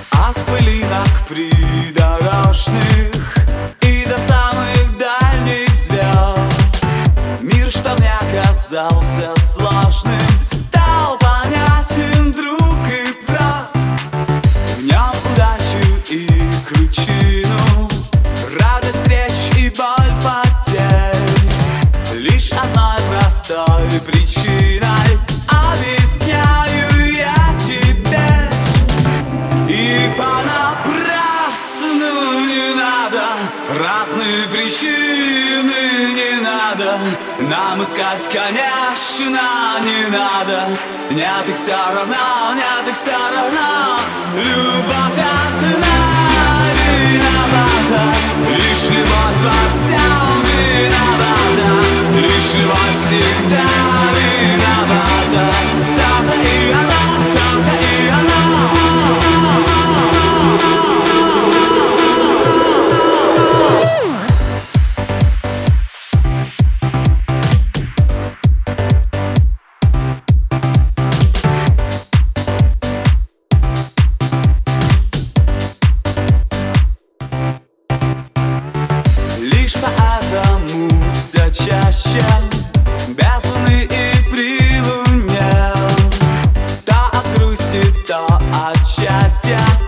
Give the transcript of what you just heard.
От пылинок придорожных и до самых дальних звезд. Мир, что мне казался сложным, стал понятен вдруг и прост. В нем удачу и кручину, радость встреч и боль потерь. Лишь одной простой причиной объясняю я теперь. И понапрасну не надо, разные причины не надо нам искать, конечно, не надо. Нет, их все равно, нет, их все равно. Любовь одна виновата, лишь любовь во всем виновата, лишь любовь всегда виновата. То-то и она, то-то и она. Лишь поэтому все чаще без луны и при луне, то от грусти, то от счастья